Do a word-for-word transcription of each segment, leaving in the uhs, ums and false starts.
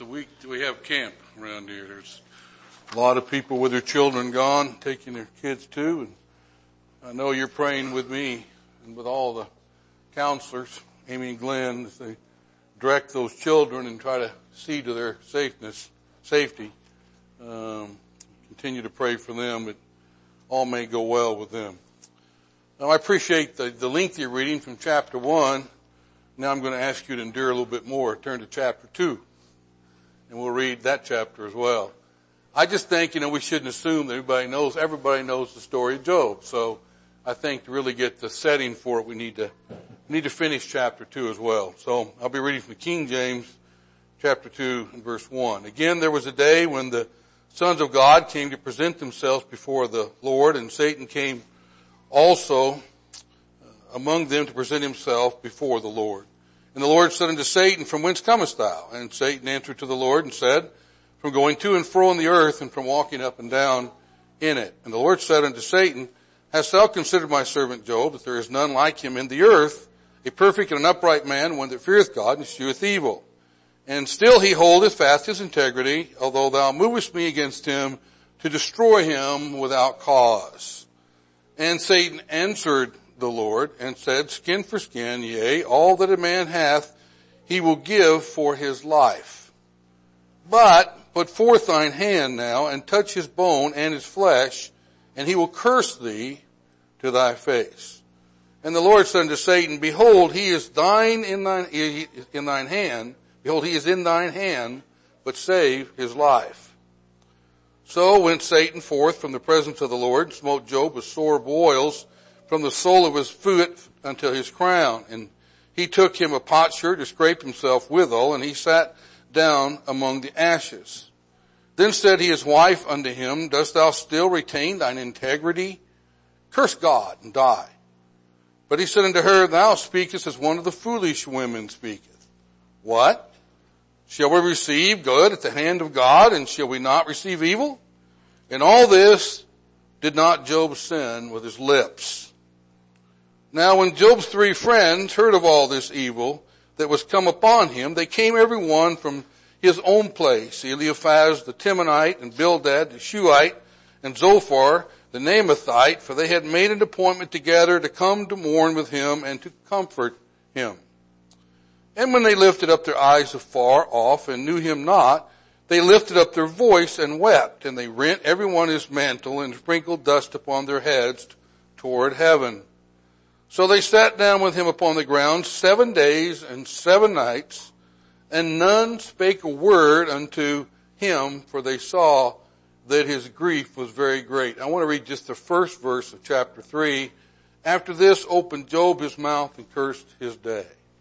week do we have camp around here? There's a lot of people with their children gone, taking their kids too. And I know you're praying with me and with all the counselors, Amy and Glenn, as they direct those children and try to see to their safeness, safety. Um, continue to pray for them that all may go well with them. Now, I appreciate the, the lengthy reading from chapter one. Now I'm going to ask you to endure a little bit more. Turn to chapter two, and we'll read that chapter as well. I just think, you know, we shouldn't assume that everybody knows, everybody knows the story of Job. So I think to really get the setting for it, we need to, we need to finish chapter two as well. So I'll be reading from the King James, chapter two and verse one. Again, there was a day when the sons of God came to present themselves before the Lord, and Satan came also among them to present himself before the Lord. And the Lord said unto Satan, From whence comest thou? And Satan answered to the Lord and said, From going to and fro in the earth, and from walking up and down in it. And the Lord said unto Satan, Hast thou considered my servant Job, that there is none like him in the earth, a perfect and an upright man, one that feareth God and escheweth evil? And still he holdeth fast his integrity, although thou movest me against him to destroy him without cause. And Satan answered the Lord and said, Skin for skin, yea, all that a man hath he will give for his life. But put forth thine hand now, and touch his bone and his flesh, and he will curse thee to thy face. And the Lord said unto Satan, Behold, he is thine in thine, in thine hand, behold, he is in thine hand, but save his life. So went Satan forth from the presence of the Lord, and smote Job with sore boils, from the sole of his foot until his crown. And he took him a potsherd to scrape himself withal, and he sat down among the ashes. Then said he his wife unto him, Dost thou still retain thine integrity? Curse God and die. But he said unto her, Thou speakest as one of the foolish women speaketh. What? Shall we receive good at the hand of God, and shall we not receive evil? In all this did not Job sin with his lips. Now when Job's three friends heard of all this evil that was come upon him, they came every one from his own place, Eliphaz the Temanite, and Bildad the Shuhite, and Zophar the Naamathite, for they had made an appointment together to come to mourn with him and to comfort him. And when they lifted up their eyes afar off and knew him not, they lifted up their voice and wept, and they rent every one his mantle and sprinkled dust upon their heads toward heaven. So they sat down with him upon the ground seven days and seven nights, and none spake a word unto him, for they saw that his grief was very great. I want to read just the first verse of chapter three. After this opened Job his mouth and cursed his day.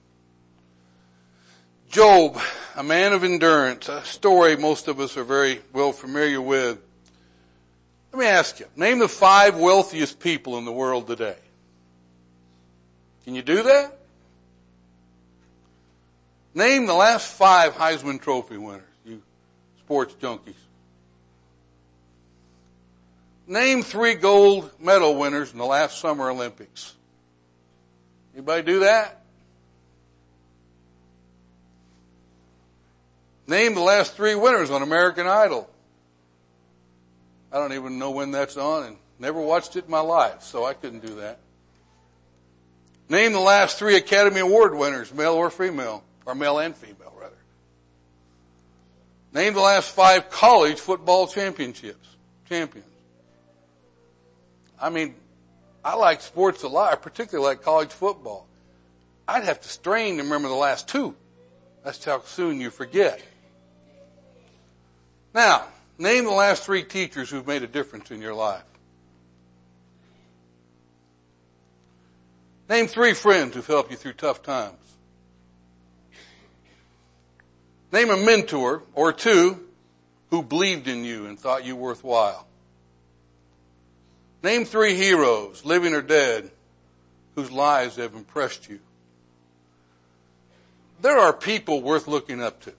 Job, a man of endurance, a story most of us are very well familiar with. Let me ask you, name the five wealthiest people in the world today. Can you do that? Name the last five Heisman Trophy winners, you sports junkies. Name three gold medal winners in the last Summer Olympics. Anybody do that? Name the last three winners on American Idol. I don't even know when that's on, and never watched it in my life, so I couldn't do that. Name the last three Academy Award winners, male or female, or male and female, rather. Name the last five college football championships, champions. I mean, I like sports a lot. I particularly like college football. I'd have to strain to remember the last two. That's how soon you forget. Now, name the last three teachers who've made a difference in your life. Name three friends who've helped you through tough times. Name a mentor or two who believed in you and thought you worthwhile. Name three heroes, living or dead, whose lives have impressed you. There are people worth looking up to.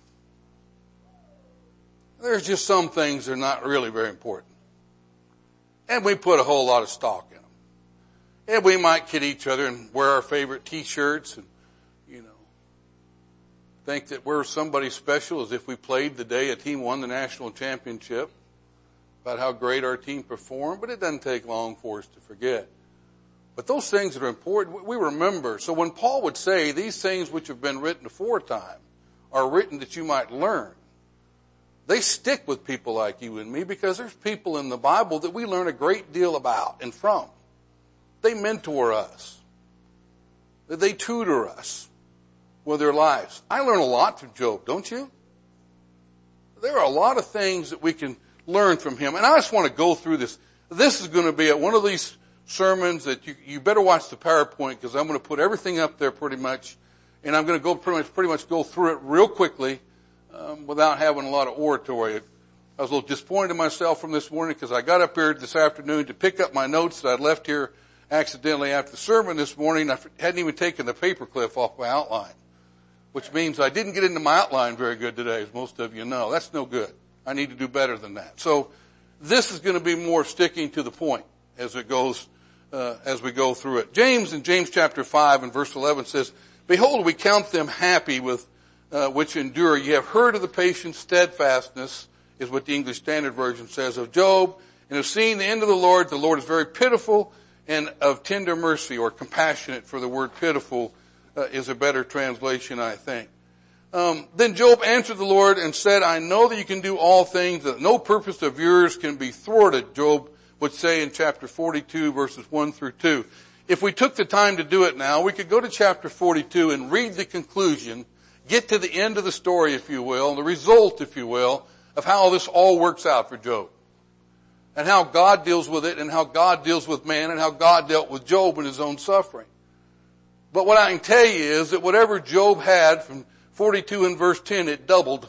There's just some things that are not really very important. And we put a whole lot of stock in them. And we might kid each other and wear our favorite t-shirts and, you know, think that we're somebody special as if we played the day a team won the national championship, about how great our team performed, but it doesn't take long for us to forget. But those things that are important, we remember. So when Paul would say, these things which have been written aforetime are written that you might learn, they stick with people like you and me because there's people in the Bible that we learn a great deal about and from. They mentor us. They tutor us with their lives. I learn a lot from Job, don't you? There are a lot of things that we can learn from him. And I just want to go through this. This is going to be at one of these sermons that you, you better watch the PowerPoint because I'm going to put everything up there pretty much. And I'm going to go pretty much, pretty much go through it real quickly um, without having a lot of oratory. I was a little disappointed in myself from this morning because I got up here this afternoon to pick up my notes that I'd left here accidentally after the sermon this morning. I hadn't even taken the paper clip off my outline, which means I didn't get into my outline very good today, as most of you know. That's no good. I need to do better than that. So this is going to be more sticking to the point as it goes, uh, as we go through it. James in James chapter five and verse eleven says, behold, we count them happy with, uh, which endure. Ye have heard of the patient steadfastness, is what the English Standard Version says of Job, and have seen the end of the Lord. The Lord is very pitiful and of tender mercy, or compassionate, for the word pitiful uh, is a better translation, I think. Um, then Job answered the Lord and said, I know that you can do all things, that no purpose of yours can be thwarted, Job would say in chapter forty-two, verses one through two. If we took the time to do it now, we could go to chapter forty-two and read the conclusion, get to the end of the story, if you will, the result, if you will, of how this all works out for Job. And how God deals with it, and how God deals with man, and how God dealt with Job in his own suffering. But what I can tell you is that whatever Job had from forty-two and verse ten, it doubled.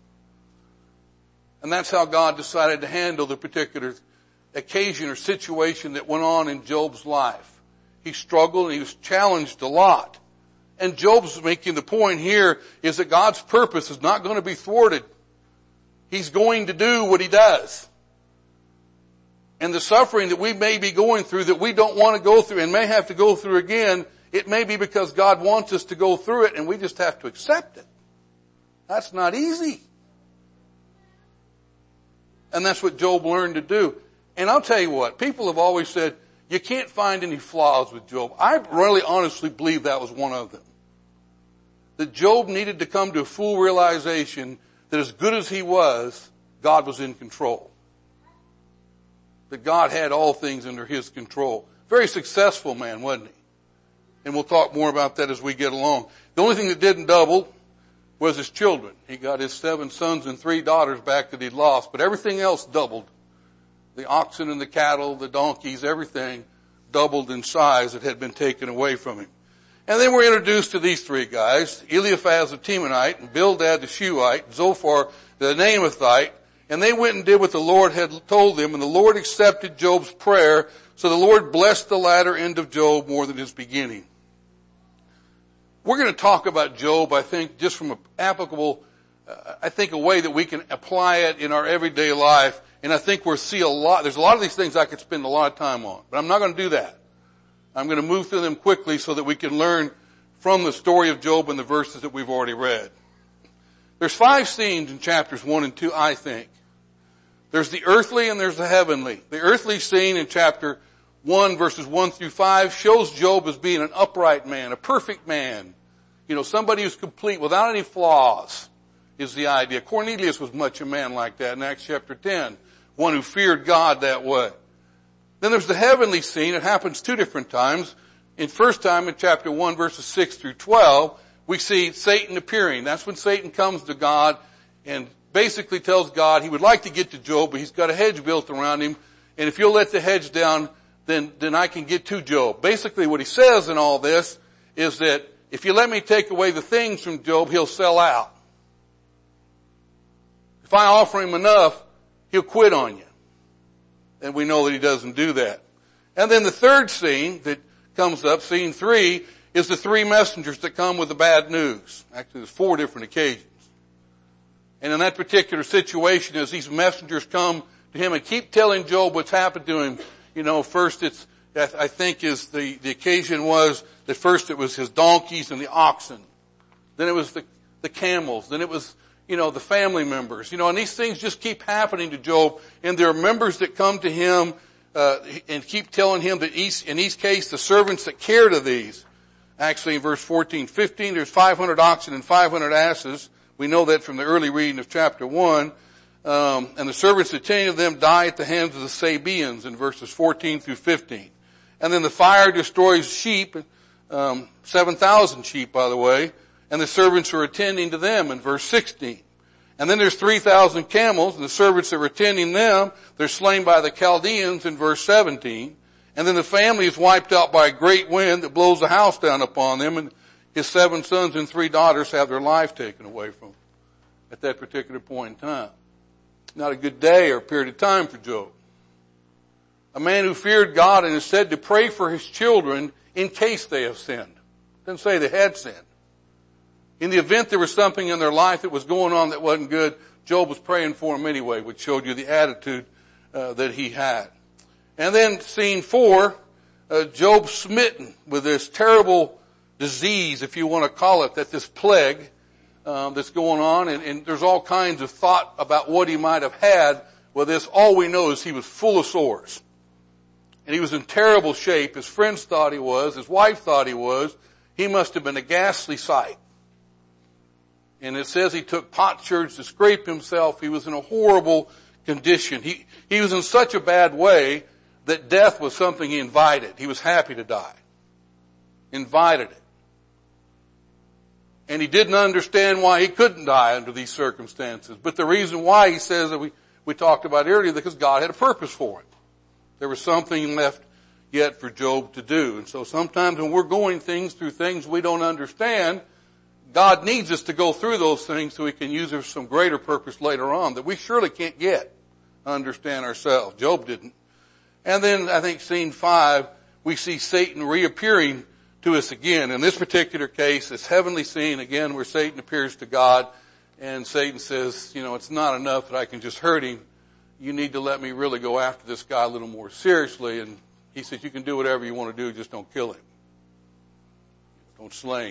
And that's how God decided to handle the particular occasion or situation that went on in Job's life. He struggled and he was challenged a lot. And Job's making the point here is that God's purpose is not going to be thwarted. He's going to do what he does. And the suffering that we may be going through that we don't want to go through and may have to go through again, it may be because God wants us to go through it and we just have to accept it. That's not easy. And that's what Job learned to do. And I'll tell you what, people have always said, you can't find any flaws with Job. I really honestly believe that was one of them. That Job needed to come to a full realization that as good as he was, God was in control. That God had all things under his control. Very successful man, wasn't he? And we'll talk more about that as we get along. The only thing that didn't double was his children. He got his seven sons and three daughters back that he'd lost, but everything else doubled. The oxen and the cattle, the donkeys, everything doubled in size that had been taken away from him. And then we're introduced to these three guys, Eliphaz the Temanite, and Bildad the Shuhite, Zophar the Naamathite, and they went and did what the Lord had told them, and the Lord accepted Job's prayer, so the Lord blessed the latter end of Job more than his beginning. We're going to talk about Job, I think, just from an applicable, uh, I think a way that we can apply it in our everyday life, and I think we'll see a lot, there's a lot of these things I could spend a lot of time on, but I'm not going to do that. I'm going to move through them quickly so that we can learn from the story of Job and the verses that we've already read. There's five scenes in chapters one and two, I think. There's the earthly and there's the heavenly. The earthly scene in chapter one, verses one through five, shows Job as being an upright man, a perfect man. You know, somebody who's complete, without any flaws, is the idea. Cornelius was much a man like that in Acts chapter ten, one who feared God that way. Then there's the heavenly scene. It happens two different times. In first time in chapter one, verses six through twelve, we see Satan appearing. That's when Satan comes to God and basically tells God he would like to get to Job, but he's got a hedge built around him. And if you'll let the hedge down, then, then I can get to Job. Basically what he says in all this is that if you let me take away the things from Job, he'll sell out. If I offer him enough, he'll quit on you. And we know that he doesn't do that. And then the third scene that comes up, scene three, is the three messengers that come with the bad news. Actually, there's four different occasions. And in that particular situation, as these messengers come to him and keep telling Job what's happened to him, you know, first it's, I think is the, the occasion was that first it was his donkeys and the oxen. Then it was the, the camels. Then it was, you know, the family members. You know, and these things just keep happening to Job. And there are members that come to him uh, and keep telling him that each, in each case, the servants that care to these. Actually, in verse fourteen, fifteen, there's five hundred oxen and five hundred asses. We know that from the early reading of chapter one. Um, and the servants that tended them die at the hands of the Sabaeans in verses fourteen through fifteen. And then the fire destroys sheep, um, seven thousand sheep, by the way, and the servants are attending to them in verse sixteen. And then there's three thousand camels, and the servants that were attending them, they're slain by the Chaldeans in verse seventeen. And then the family is wiped out by a great wind that blows the house down upon them, and his seven sons and three daughters have their life taken away from them at that particular point in time. Not a good day or period of time for Job. A man who feared God and is said to pray for his children in case they have sinned. Doesn't say they had sinned. In the event there was something in their life that was going on that wasn't good, Job was praying for them anyway, which showed you the attitude uh, that he had. And then scene four, uh, Job smitten with this terrible disease, if you want to call it that, this plague um, that's going on. And, and there's all kinds of thought about what he might have had with this. All we know is he was full of sores. And he was in terrible shape. His friends thought he was. His wife thought he was. He must have been a ghastly sight. And it says he took potsherds to scrape himself. He was in a horrible condition. He, he was in such a bad way that death was something he invited. He was happy to die. Invited it. And he didn't understand why he couldn't die under these circumstances. But the reason why, he says, that we, we talked about earlier, because God had a purpose for it. There was something left yet for Job to do. And so sometimes when we're going things through things we don't understand, God needs us to go through those things so he can use us for some greater purpose later on that we surely can't get, understand ourselves. Job didn't. And then I think scene five, we see Satan reappearing to us again. In this particular case, it's heavenly scene again where Satan appears to God, and Satan says, you know, it's not enough that I can just hurt him. You need to let me really go after this guy a little more seriously. And he says, you can do whatever you want to do, just don't kill him. Don't slay him.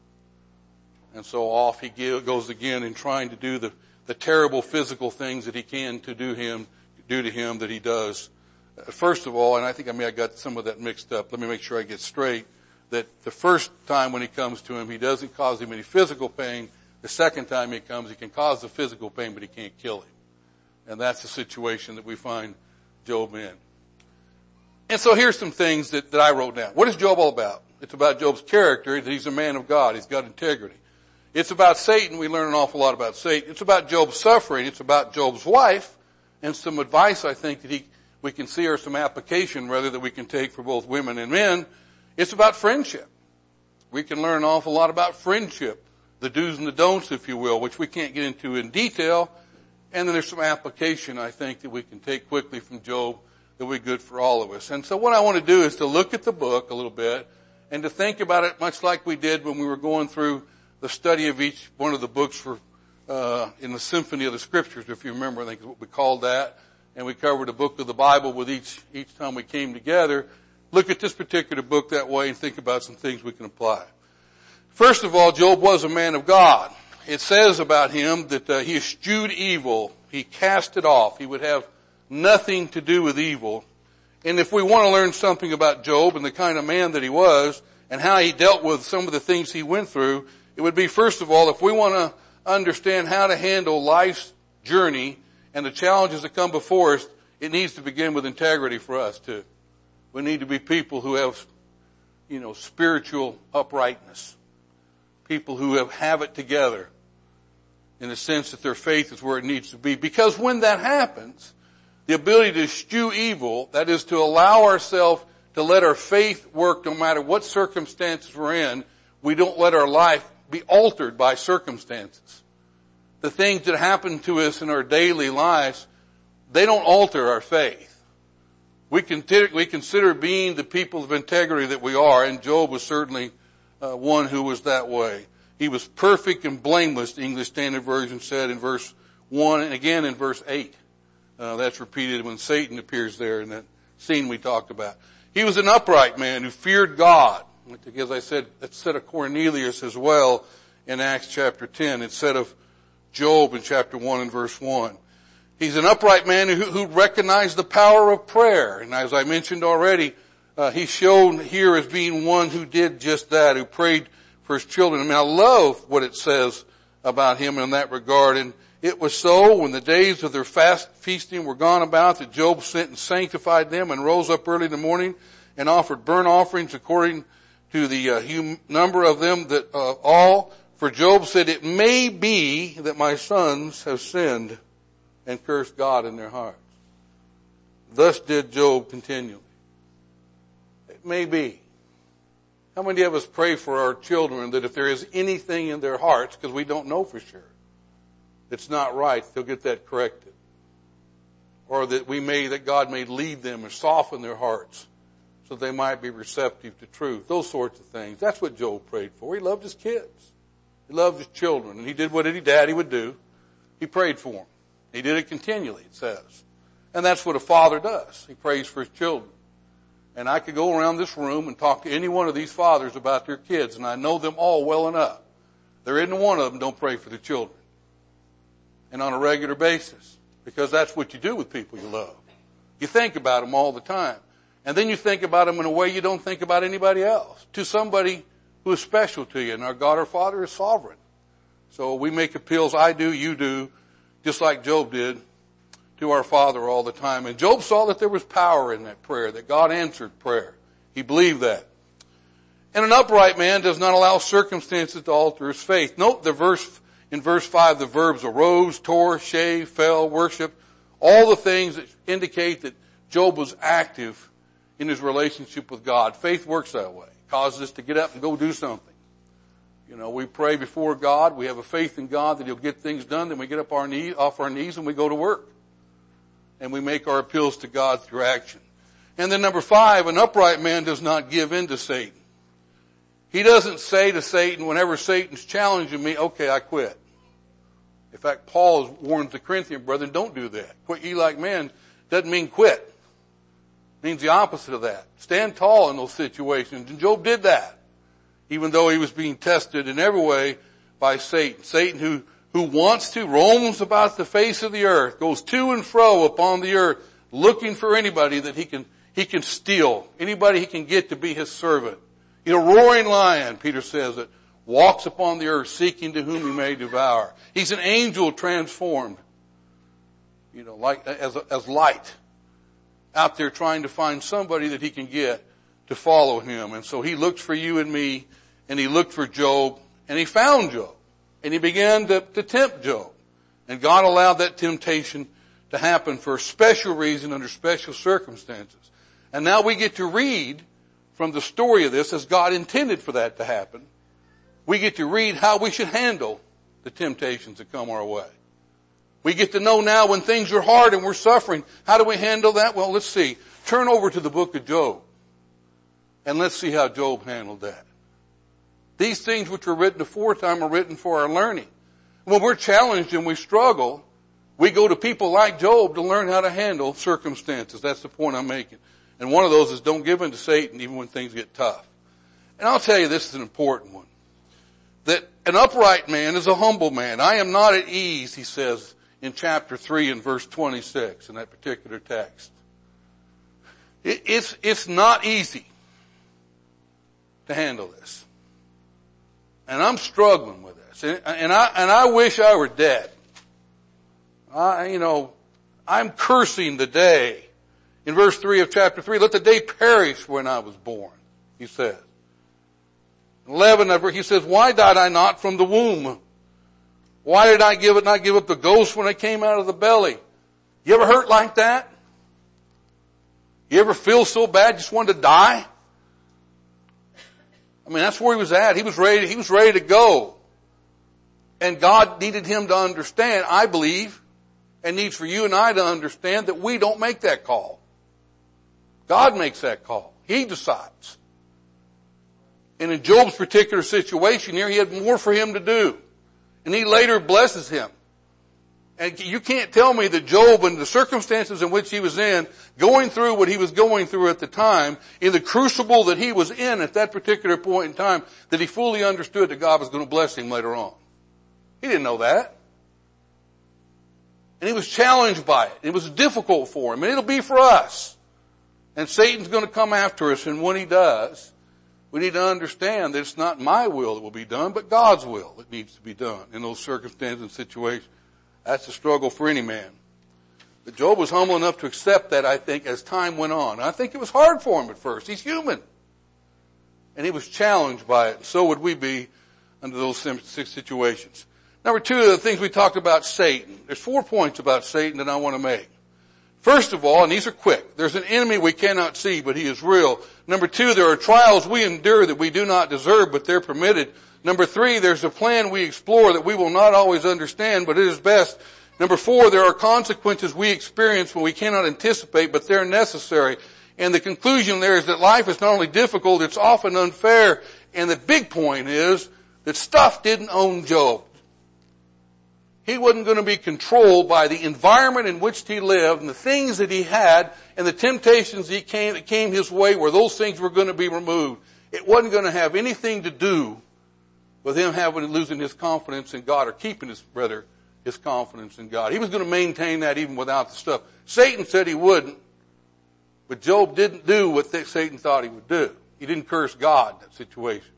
And so off he goes again in trying to do the, the terrible physical things that he can to do him, do to him that he does. First of all, and I think I may have got some of that mixed up. Let me make sure I get straight. That the first time when he comes to him, he doesn't cause him any physical pain. The second time he comes, he can cause the physical pain, but he can't kill him. And that's the situation that we find Job in. And so here's some things that, that I wrote down. What is Job all about? It's about Job's character, that he's a man of God. He's got integrity. It's about Satan. We learn an awful lot about Satan. It's about Job's suffering. It's about Job's wife. And some advice, I think, that he we can see, or some application, rather, that we can take for both women and men. It's about friendship. We can learn an awful lot about friendship, the do's and the don'ts, if you will, which we can't get into in detail. And then there's some application, I think, that we can take quickly from Job that will be good for all of us. And so what I want to do is to look at the book a little bit and to think about it much like we did when we were going through the study of each one of the books for uh in the Symphony of the Scriptures, if you remember, I think is what we called that. And we covered a book of the Bible with each each time we came together. Look at this particular book that way and think about some things we can apply. First of all, Job was a man of God. It says about him that uh, he eschewed evil. He cast it off. He would have nothing to do with evil. And if we want to learn something about Job and the kind of man that he was and how he dealt with some of the things he went through, it would be, first of all, if we want to understand how to handle life's journey and the challenges that come before us, it needs to begin with integrity for us too. We need to be people who have, you know, spiritual uprightness. People who have, have it together in the sense that their faith is where it needs to be. Because when that happens, the ability to eschew evil, that is to allow ourselves to let our faith work no matter what circumstances we're in, we don't let our life be altered by circumstances. The things that happen to us in our daily lives, they don't alter our faith. We consider, we consider being the people of integrity that we are, and Job was certainly uh, one who was that way. He was perfect and blameless, the English Standard Version said in verse one, and again in verse eight. Uh, that's repeated when Satan appears there in that scene we talked about. He was an upright man who feared God. As I said, that's said of Cornelius as well in Acts chapter ten instead of Job in chapter one and verse one. He's an upright man who, who recognized the power of prayer. And as I mentioned already, uh, he's shown here as being one who did just that, who prayed for his children. I mean, I love what it says about him in that regard. And it was so when the days of their fast feasting were gone about that Job sent and sanctified them and rose up early in the morning and offered burnt offerings according to the uh, hum- number of them that uh, all. For Job said, it may be that my sons have sinned and cursed God in their hearts. Thus did Job continually. It may be. How many of us pray for our children that if there is anything in their hearts, because we don't know for sure, it's not right, they'll get that corrected. Or that we may, that God may lead them or soften their hearts so they might be receptive to truth. Those sorts of things. That's what Job prayed for. He loved his kids. He loved his children. And he did what any daddy would do. He prayed for them. He did it continually, it says. And that's what a father does. He prays for his children. And I could go around this room and talk to any one of these fathers about their kids, and I know them all well enough. There isn't one of them don't pray for their children. And on a regular basis. Because that's what you do with people you love. You think about them all the time. And then you think about them in a way you don't think about anybody else. To somebody who is special to you. And our God, our Father, is sovereign. So we make appeals, I do, you do, just like Job did, to our Father all the time. And Job saw that there was power in that prayer, that God answered prayer. He believed that. And an upright man does not allow circumstances to alter his faith. Note the verse, in verse five, the verbs arose, tore, shave, fell, worship, all the things that indicate that Job was active in his relationship with God. Faith works that way. It causes us to get up and go do something. You know, we pray before God. We have a faith in God that He'll get things done. Then we get up our knee, off our knees and we go to work. And we make our appeals to God through action. And then number five, an upright man does not give in to Satan. He doesn't say to Satan, whenever Satan's challenging me, okay, I quit. In fact, Paul warns the Corinthian brethren, don't do that. Quit ye like men doesn't mean quit. It means the opposite of that. Stand tall in those situations. And Job did that. Even though he was being tested in every way by Satan. Satan who, who wants to, roams about the face of the earth, goes to and fro upon the earth, looking for anybody that he can, he can steal, anybody he can get to be his servant. He's a roaring lion, Peter says, that walks upon the earth seeking to whom he may devour. He's an angel transformed, you know, like, as, as light, out there trying to find somebody that he can get to follow him. And so he looked for you and me, and he looked for Job, and he found Job. And he began to, to tempt Job. And God allowed that temptation to happen for a special reason under special circumstances. And now we get to read from the story of this as God intended for that to happen. We get to read how we should handle the temptations that come our way. We get to know now when things are hard and we're suffering, how do we handle that? Well, let's see. Turn over to the book of Job. And let's see how Job handled that. These things which were written aforetime are written for our learning. When we're challenged and we struggle, we go to people like Job to learn how to handle circumstances. That's the point I'm making. And one of those is don't give in to Satan even when things get tough. And I'll tell you, this is an important one. That an upright man is a humble man. I am not at ease, he says in chapter three and verse twenty-six in that particular text. It, it's, it's not easy to handle this. And I'm struggling with this. And, and I, and I wish I were dead. I, you know, I'm cursing the day. In verse three of chapter three, let the day perish when I was born, he says. eleven of her, he says, why died I not from the womb? Why did I give it not give up the ghost when I came out of the belly? You ever hurt like that? You ever feel so bad you just wanted to die? I mean, that's where he was at. He was ready, he was ready to go. And God needed him to understand, I believe, and needs for you and I to understand that we don't make that call. God makes that call. He decides. And in Job's particular situation here, he had more for him to do. And he later blesses him. And you can't tell me that Job, in the circumstances in which he was in, going through what he was going through at the time, in the crucible that he was in at that particular point in time, that he fully understood that God was going to bless him later on. He didn't know that. And he was challenged by it. It was difficult for him. And it'll be for us. And Satan's going to come after us. And when he does, we need to understand that it's not my will that will be done, but God's will that needs to be done in those circumstances and situations. That's a struggle for any man. But Job was humble enough to accept that, I think, as time went on. I think it was hard for him at first. He's human. And he was challenged by it. And so would we be under those six situations. Number two of the things we talked about, Satan. There's four points about Satan that I want to make. First of all, and these are quick, there's an enemy we cannot see, but he is real. Number two, there are trials we endure that we do not deserve, but they're permitted. Number three, there's a plan we explore that we will not always understand, but it is best. Number four, there are consequences we experience when we cannot anticipate, but they're necessary. And the conclusion there is that life is not only difficult, it's often unfair. And the big point is that stuff didn't own Job. He wasn't going to be controlled by the environment in which he lived and the things that he had and the temptations that came, that came his way where those things were going to be removed. It wasn't going to have anything to do with him having losing his confidence in God or keeping his brother his confidence in God. He was going to maintain that even without the stuff. Satan said he wouldn't, but Job didn't do what Satan thought he would do. He didn't curse God in that situation.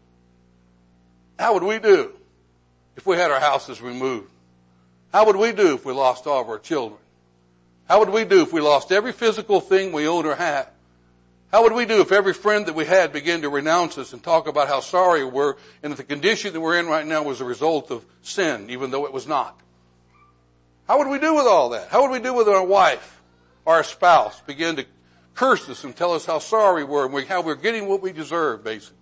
How would we do if we had our houses removed? How would we do if we lost all of our children? How would we do if we lost every physical thing we owned or had? How would we do if every friend that we had began to renounce us and talk about how sorry we were and that the condition that we're in right now was a result of sin, even though it was not? How would we do with all that? How would we do with our wife or our spouse begin to curse us and tell us how sorry we were and how we're getting what we deserve, basically?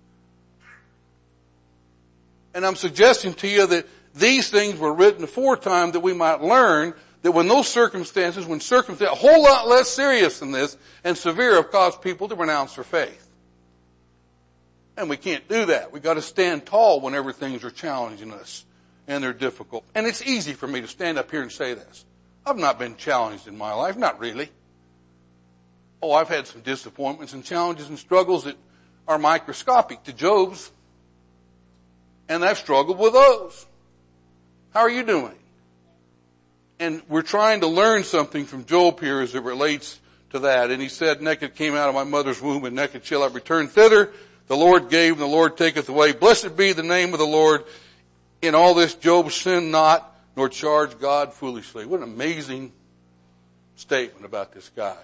And I'm suggesting to you that these things were written aforetime that we might learn that when those circumstances, when circumstances, a whole lot less serious than this and severe, have caused people to renounce their faith. And we can't do that. We've got to stand tall whenever things are challenging us and they're difficult. And it's easy for me to stand up here and say this. I've not been challenged in my life, not really. Oh, I've had some disappointments and challenges and struggles that are microscopic to Job's. And I've struggled with those. How are you doing? And we're trying to learn something from Job here as it relates to that. And he said, naked came out of my mother's womb, and naked shall I return thither. The Lord gave, and the Lord taketh away. Blessed be the name of the Lord. In all this Job sinned not, nor charged God foolishly. What an amazing statement about this guy.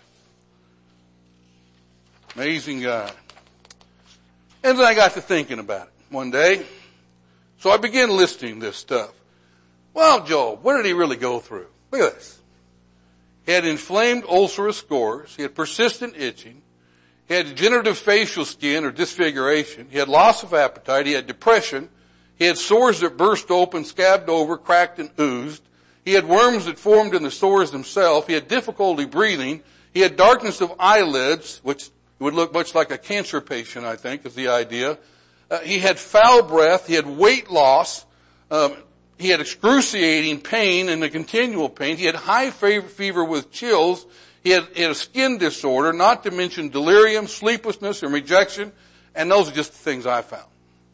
Amazing guy. And then I got to thinking about it one day. So I began listing this stuff. Well, Job, what did he really go through? Look at this. He had inflamed ulcerous scores. He had persistent itching. He had degenerative facial skin or disfiguration. He had loss of appetite. He had depression. He had sores that burst open, scabbed over, cracked, and oozed. He had worms that formed in the sores themselves. He had difficulty breathing. He had darkness of eyelids, which would look much like a cancer patient, I think, is the idea. Uh, he had foul breath. He had weight loss. Um, he had excruciating pain and a continual pain. He had high fever with chills. He had, he had a skin disorder, not to mention delirium, sleeplessness, and rejection. And those are just the things I found.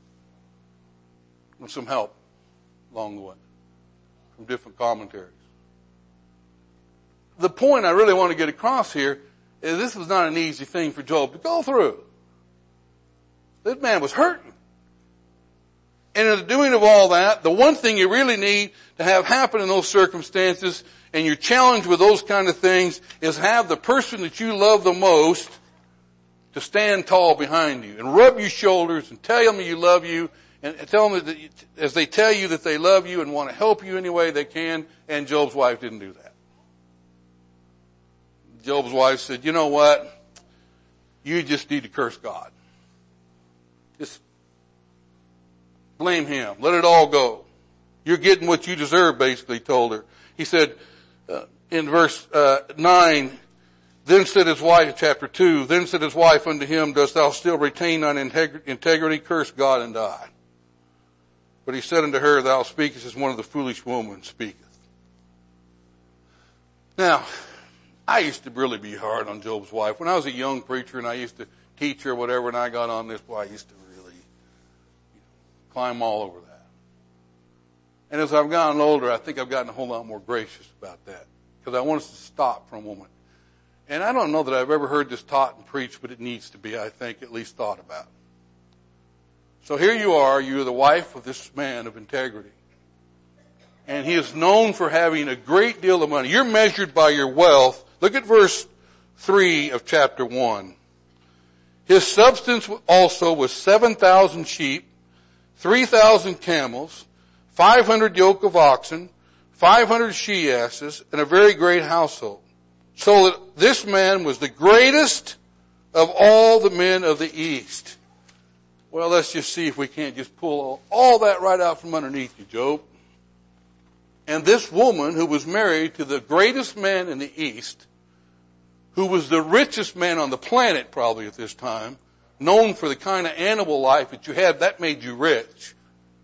With some help along the way from different commentaries. The point I really want to get across here is this was not an easy thing for Job to go through. This man was hurting. And in the doing of all that, the one thing you really need to have happen in those circumstances, and you're challenged with those kind of things, is have the person that you love the most to stand tall behind you and rub your shoulders and tell them you love you and tell them that as they tell you that they love you and want to help you any way they can. And Job's wife didn't do that. Job's wife said, you know what? You just need to curse God. Just blame him. Let it all go. You're getting what you deserve, basically told her. He said uh, in verse uh, nine, then said his wife, chapter two, then said his wife unto him, dost thou still retain thine integrity? Curse God and die. But he said unto her, thou speakest as one of the foolish women speaketh. Now, I used to really be hard on Job's wife. When I was a young preacher and I used to teach her whatever and I got on this, boy, I used to really you know, climb all over that. And as I've gotten older, I think I've gotten a whole lot more gracious about that. Because I want us to stop for a moment. And I don't know that I've ever heard this taught and preached, but it needs to be, I think, at least thought about. So here you are, you're the wife of this man of integrity. And he is known for having a great deal of money. You're measured by your wealth. Look at verse three of chapter one. His substance also was seven thousand sheep, three thousand camels, five hundred yoke of oxen, five hundred she-asses, and a very great household. So that this man was the greatest of all the men of the East. Well, let's just see if we can't just pull all, all that right out from underneath you, Job. And this woman who was married to the greatest man in the East, who was the richest man on the planet probably at this time, known for the kind of animal life that you had, that made you rich.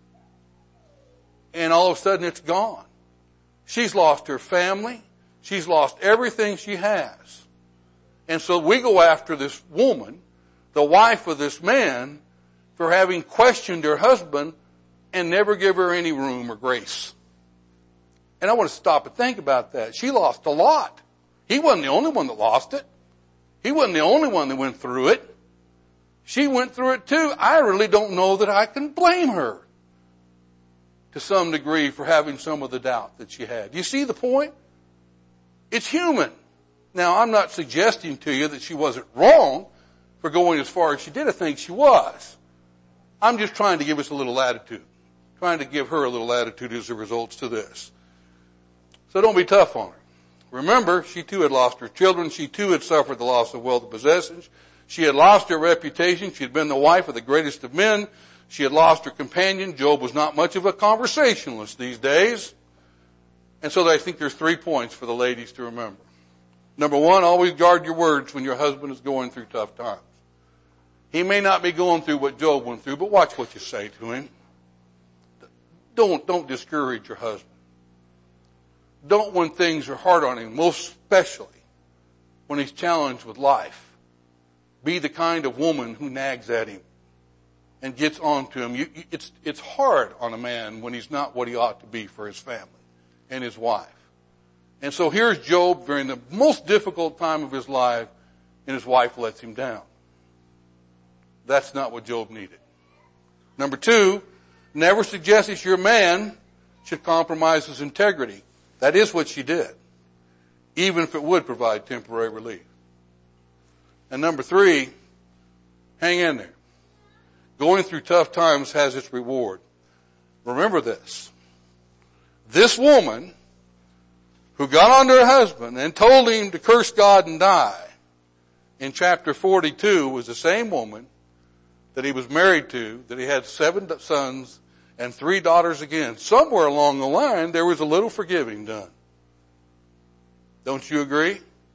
And all of a sudden it's gone. She's lost her family. She's lost everything she has. And so we go after this woman, the wife of this man, for having questioned her husband and never give her any room or grace. And I want to stop and think about that. She lost a lot. He wasn't the only one that lost it. He wasn't the only one that went through it. She went through it too. I really don't know that I can blame her to some degree for having some of the doubt that she had. Do you see the point? It's human. Now, I'm not suggesting to you that she wasn't wrong for going as far as she did. I think she was. I'm just trying to give us a little latitude. Trying to give her a little latitude as a result to this. So don't be tough on her. Remember, she too had lost her children. She too had suffered the loss of wealth and possessions. She had lost her reputation. She had been the wife of the greatest of men. She had lost her companion. Job was not much of a conversationalist these days. And so I think there's three points for the ladies to remember. Number one, always guard your words when your husband is going through tough times. He may not be going through what Job went through, but watch what you say to him. Don't, don't discourage your husband. Don't when things are hard on him, most especially when he's challenged with life. Be the kind of woman who nags at him and gets on to him. You, it's, it's hard on a man when he's not what he ought to be for his family and his wife. And so here's Job during the most difficult time of his life, and his wife lets him down. That's not what Job needed. Number two, never suggest that your man should compromise his integrity. That is what she did, even if it would provide temporary relief. And number three, hang in there. Going through tough times has its reward. Remember this. This woman who got on to her husband and told him to curse God and die in chapter forty-two was the same woman that he was married to, that he had seven sons and three daughters again. Somewhere along the line, there was a little forgiving done. Don't you agree?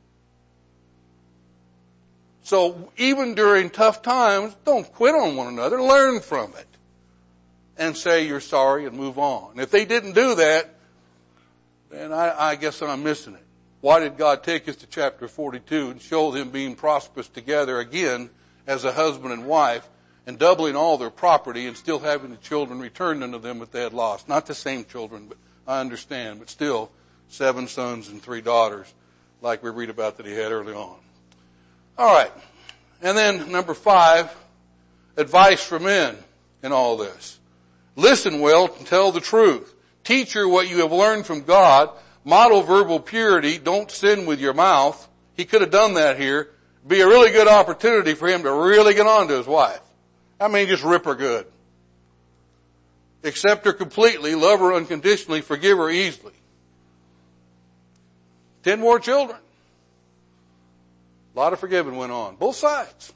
So even during tough times, don't quit on one another. Learn from it. And say you're sorry and move on. And if they didn't do that, then I, I guess I'm missing it. Why did God take us to chapter forty-two and show them being prosperous together again as a husband and wife, and doubling all their property and still having the children returned unto them that they had lost? Not the same children, but I understand, but still seven sons and three daughters like we read about that he had early on. All right. And then number five, advice for men in all this. Listen well and tell the truth. Teach her what you have learned from God. Model verbal purity. Don't sin with your mouth. He could have done that here. Be a really good opportunity for him to really get on to his wife. I mean, just rip her good. Accept her completely. Love her unconditionally. Forgive her easily. Ten more children. A lot of forgiving went on. Both sides.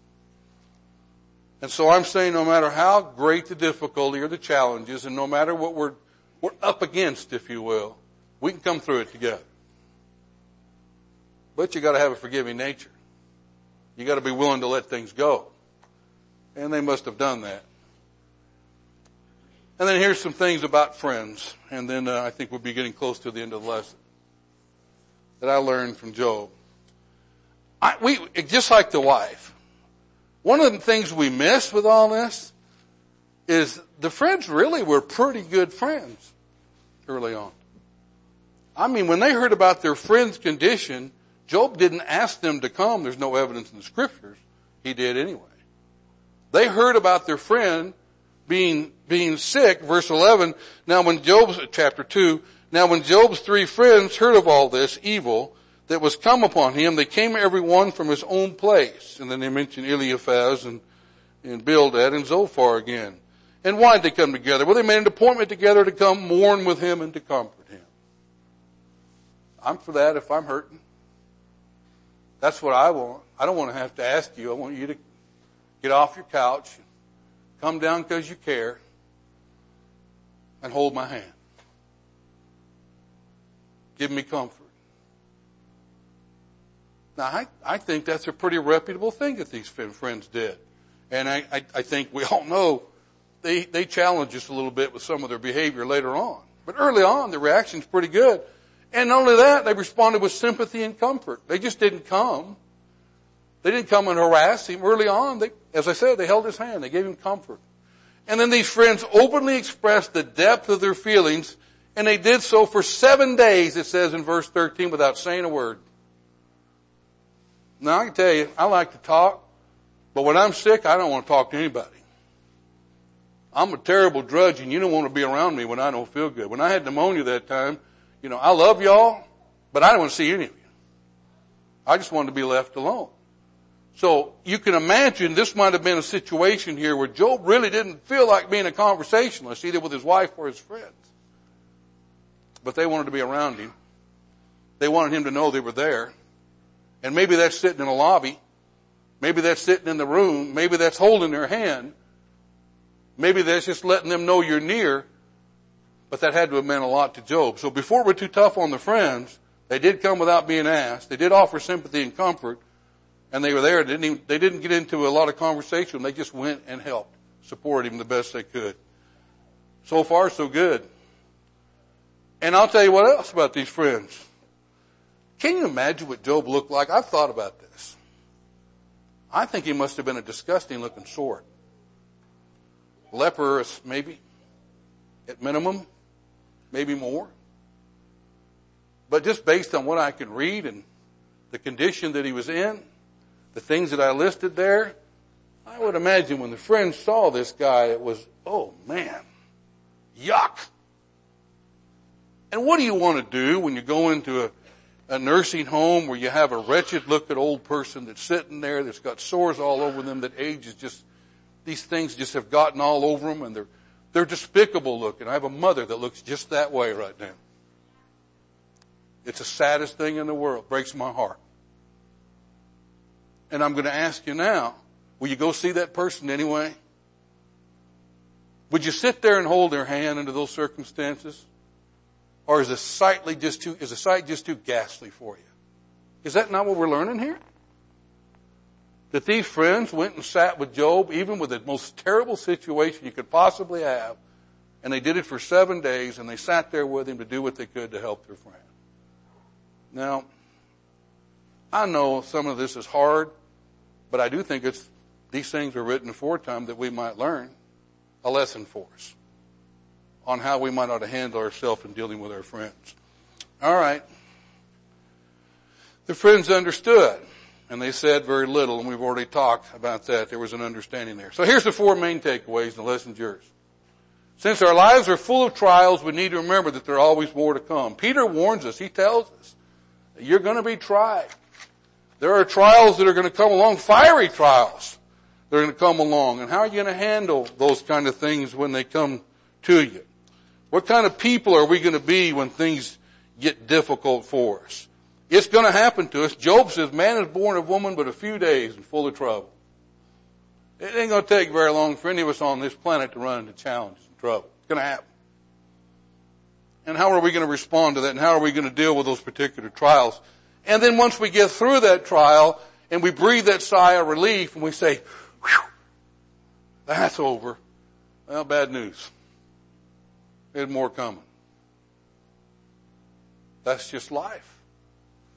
And so I'm saying no matter how great the difficulty or the challenges, and no matter what we're, we're up against, if you will, we can come through it together. But you got to have a forgiving nature. You got to be willing to let things go. And they must have done that. And then here's some things about friends. And then uh, I think we'll be getting close to the end of the lesson. that I learned from Job. I, we, just like the wife, one of the things we miss with all this is the friends really were pretty good friends early on. I mean, when they heard about their friend's condition, Job didn't ask them to come. There's no evidence in the scriptures. He did anyway. They heard about their friend being, being sick. Verse eleven, now when Job's, chapter two, now when Job's three friends heard of all this evil that was come upon him, they came every one from his own place. And then they mention Eliphaz and, and Bildad and Zophar again. And why did they come together? Well, they made an appointment together to come mourn with him and to comfort him. I'm for that if I'm hurting. That's what I want. I don't want to have to ask you. I want you to get off your couch, come down because you care, and hold my hand. Give me comfort. Now, I, I think that's a pretty reputable thing that these friends did. And I, I, I think we all know they, they challenged us a little bit with some of their behavior later on. But early on, the reaction's pretty good. And not only that, they responded with sympathy and comfort. They just didn't come. They didn't come and harass him. Early on, they, as I said, they held his hand. They gave him comfort. And then these friends openly expressed the depth of their feelings, and they did so for seven days, it says in verse thirteen, without saying a word. Now, I can tell you, I like to talk, but when I'm sick, I don't want to talk to anybody. I'm a terrible drudge, and you don't want to be around me when I don't feel good. When I had pneumonia that time, you know, I love y'all, but I don't want to see any of you. I just wanted to be left alone. So you can imagine this might have been a situation here where Job really didn't feel like being a conversationalist, either with his wife or his friends. But they wanted to be around him. They wanted him to know they were there. And maybe that's sitting in a lobby. Maybe that's sitting in the room. Maybe that's holding their hand. Maybe that's just letting them know you're near. But that had to have meant a lot to Job. So before we're too tough on the friends, they did come without being asked. They did offer sympathy and comfort. And they were there. They didn't, even, they didn't get into a lot of conversation. They just went and helped, supported him the best they could. So far, so good. And I'll tell you what else about these friends. Can you imagine what Job looked like? I've thought about this. I think he must have been a disgusting looking sort. Leprous, maybe. At minimum. Maybe more. But just based on what I could read and the condition that he was in, the things that I listed there, I would imagine when the friends saw this guy, it was, oh man, yuck. And what do you want to do when you go into a A nursing home where you have a wretched looking old person that's sitting there that's got sores all over them, that age is just, these things just have gotten all over them, and they're, they're despicable looking. I have a mother that looks just that way right now. It's the saddest thing in the world. Breaks my heart. And I'm going to ask you now, will you go see that person anyway? Would you sit there and hold their hand under those circumstances? Or is the sight just too, is the sight just too ghastly for you? Is that not what we're learning here? That these friends went and sat with Job, even with the most terrible situation you could possibly have, and they did it for seven days, and they sat there with him to do what they could to help their friend. Now, I know some of this is hard, but I do think it's, these things were written aforetime that we might learn a lesson for us on how we might ought to handle ourselves in dealing with our friends. All right. The friends understood, and they said very little, and we've already talked about that. There was an understanding there. So here's the four main takeaways, and the lesson's yours. Since our lives are full of trials, we need to remember that there are always more to come. Peter warns us. He tells us that you're going to be tried. There are trials that are going to come along, fiery trials that are going to come along. And how are you going to handle those kind of things when they come to you? What kind of people are we going to be when things get difficult for us? It's going to happen to us. Job says, man is born of woman but a few days and full of trouble. It ain't going to take very long for any of us on this planet to run into challenges and trouble. It's going to happen. And how are we going to respond to that? And how are we going to deal with those particular trials? And then once we get through that trial and we breathe that sigh of relief and we say, whew, that's over. Well, bad news. There's more coming. That's just life.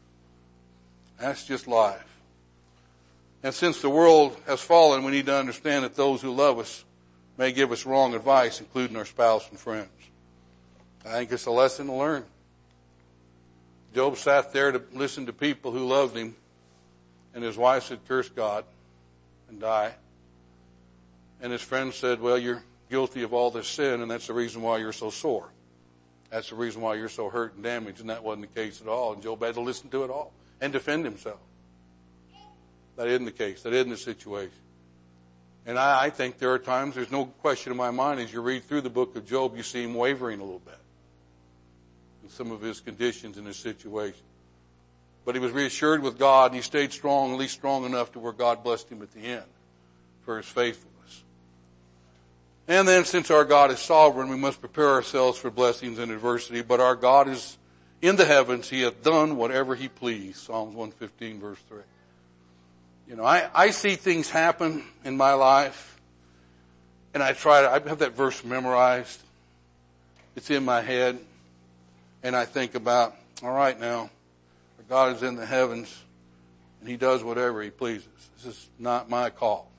That's just life. And since the world has fallen, we need to understand that those who love us may give us wrong advice, including our spouse and friends. I think it's a lesson to learn. Job sat there to listen to people who loved him, and his wife said, curse God and die. And his friend said, well, you're guilty of all this sin, and that's the reason why you're so sore. That's the reason why you're so hurt and damaged, and that wasn't the case at all. And Job had to listen to it all and defend himself. That isn't the case. That isn't the situation. And I, I think there are times, there's no question in my mind, as you read through the book of Job, you see him wavering a little bit in some of his conditions in his situation. But he was reassured with God, and he stayed strong, at least strong enough to where God blessed him at the end for his faithfulness. And then, since our God is sovereign, we must prepare ourselves for blessings and adversity. But our God is in the heavens. He hath done whatever he pleased. Psalms one fifteen, verse three. You know, I, I see things happen in my life, and I try to, I have that verse memorized. It's in my head, and I think about, all right now, God is in the heavens, and he does whatever he pleases. This is not my call.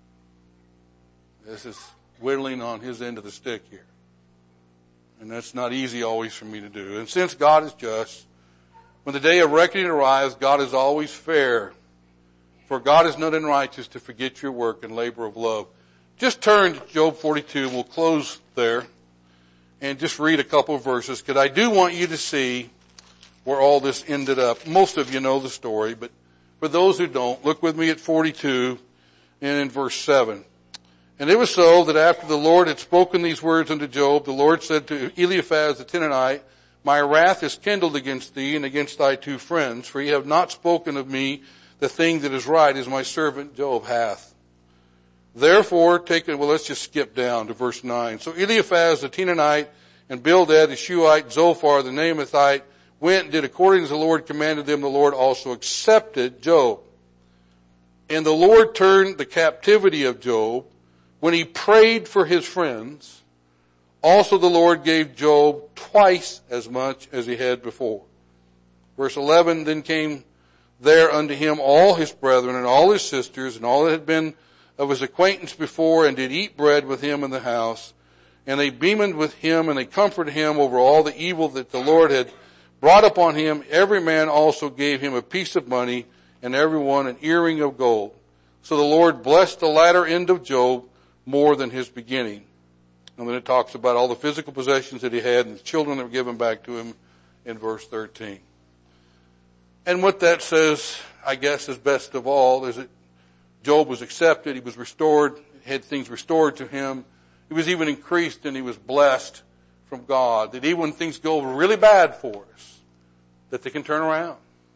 This is whittling on his end of the stick here. And that's not easy always for me to do. And since God is just, when the day of reckoning arrives, God is always fair. For God is not unrighteous to forget your work and labor of love. Just turn to Job forty-two, and we'll close there, and just read a couple of verses, because I do want you to see where all this ended up. Most of you know the story, but for those who don't, look with me at forty-two and in verse seven. And it was so that after the Lord had spoken these words unto Job, the Lord said to Eliphaz the Temanite, my wrath is kindled against thee and against thy two friends, for ye have not spoken of me the thing that is right, as my servant Job hath. Therefore, take it, well, let's just skip down to verse nine. So Eliphaz the Temanite and Bildad the Shuhite, Zophar the Naamathite, went and did according as the Lord commanded them. The Lord also accepted Job. And the Lord turned the captivity of Job when he prayed for his friends. Also the Lord gave Job twice as much as he had before. Verse eleven, then came there unto him all his brethren and all his sisters and all that had been of his acquaintance before, and did eat bread with him in the house. And they beamed with him, and they comforted him over all the evil that the Lord had brought upon him. Every man also gave him a piece of money, and every one an earring of gold. So the Lord blessed the latter end of Job more than his beginning. And then it talks about all the physical possessions that he had and the children that were given back to him in verse thirteen. And what that says, I guess, is best of all, is that Job was accepted, he was restored, had things restored to him. He was even increased, and he was blessed from God, that even when things go really bad for us, that they can turn around.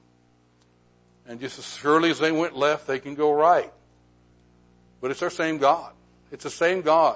And just as surely as they went left, they can go right. But it's our same God. It's the same God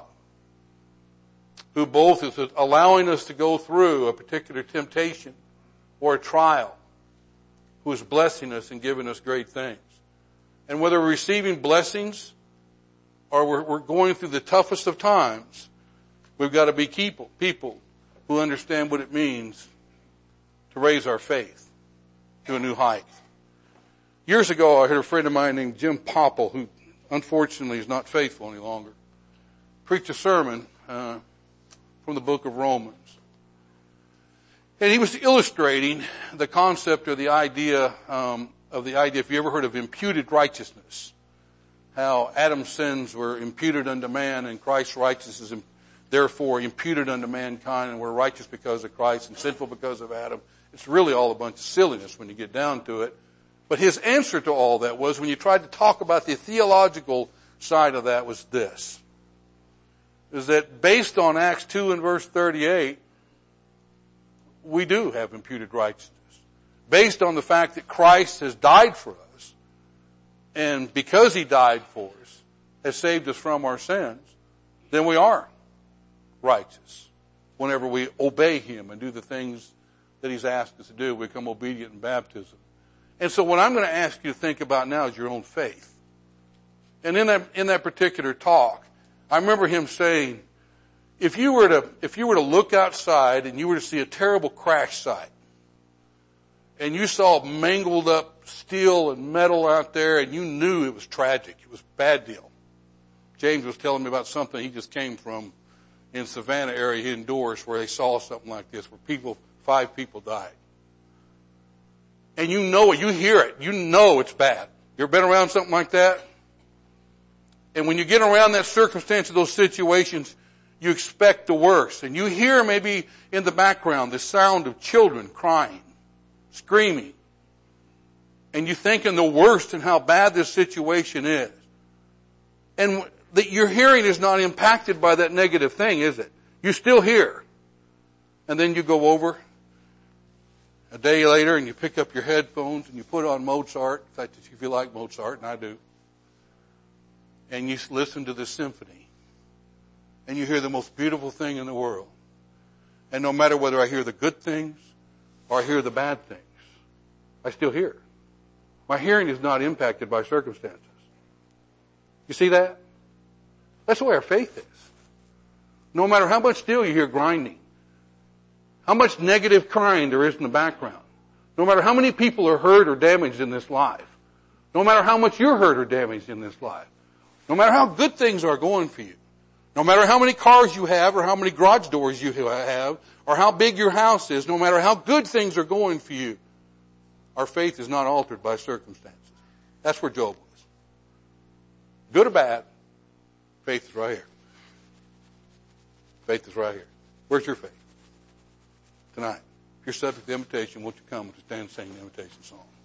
who both is allowing us to go through a particular temptation or a trial, who is blessing us and giving us great things. And whether we're receiving blessings or we're, we're going through the toughest of times, we've got to be people, people who understand what it means to raise our faith to a new height. Years ago, I heard a friend of mine named Jim Popple, who unfortunately is not faithful any longer, preach a sermon uh, from the book of Romans. And he was illustrating the concept or the idea um, of the idea, if you ever heard of imputed righteousness, how Adam's sins were imputed unto man and Christ's righteousness is therefore imputed unto mankind, and we're righteous because of Christ and sinful because of Adam. It's really all a bunch of silliness when you get down to it. But his answer to all that was, when you tried to talk about the theological side of that, was this, is that based on Acts two and verse thirty-eight, we do have imputed righteousness. Based on the fact that Christ has died for us, and because he died for us, has saved us from our sins, then we are righteous. Whenever we obey him and do the things that he's asked us to do, we become obedient in baptism. And so what I'm going to ask you to think about now is your own faith. And in that, in that particular talk, I remember him saying, if you were to, if you were to look outside and you were to see a terrible crash site, and you saw mangled up steel and metal out there, and you knew it was tragic. It was a bad deal. James was telling me about something he just came from in Savannah area indoors where they saw something like this, where people, five people died. And you know it, you hear it, you know it's bad. You ever been around something like that? And when you get around that circumstance of those situations, you expect the worst. And you hear maybe in the background the sound of children crying, screaming. And you're thinking the worst and how bad this situation is. And that your hearing is not impacted by that negative thing, is it? You still hear. And then you go over a day later and you pick up your headphones and you put on Mozart, if you like Mozart, and I do. And you listen to the symphony. And you hear the most beautiful thing in the world. And no matter whether I hear the good things or I hear the bad things, I still hear. My hearing is not impacted by circumstances. You see that? That's the way our faith is. No matter how much steel you hear grinding, how much negative crying there is in the background, no matter how many people are hurt or damaged in this life, no matter how much you're hurt or damaged in this life, no matter how good things are going for you, no matter how many cars you have or how many garage doors you have or how big your house is, no matter how good things are going for you, our faith is not altered by circumstances. That's where Job was. Good or bad, faith is right here. Faith is right here. Where's your faith? Tonight. If you're subject to the invitation, won't you come to stand and sing the invitation song?